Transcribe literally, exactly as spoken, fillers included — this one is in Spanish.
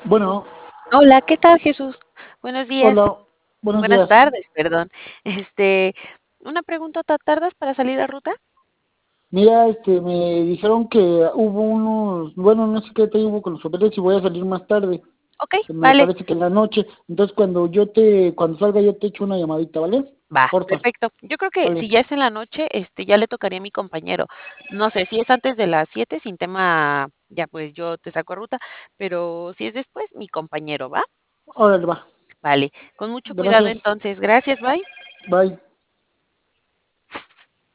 Bueno, Hola, ¿qué tal, Jesús? Buenos días. hola, buenos Buenas días. tardes, perdón. Este, una preguntota, ¿tardas para salir a ruta? Mira, este, me dijeron que hubo unos, bueno, no sé qué te hubo con los papeles y voy a salir más tarde. Okey, Me vale, parece que en la noche. Entonces, cuando yo te, cuando salga yo te echo una llamadita, ¿vale? va, Porfa, perfecto. Yo creo que vale. si ya es en la noche, este, ya le tocaría a mi compañero. No sé, si es antes de las siete, sin tema, ya, pues, yo te saco a ruta, pero si es después, mi compañero, ¿va? Órale, va. Vale, con mucho cuidado Gracias. entonces. Gracias, bye. Bye.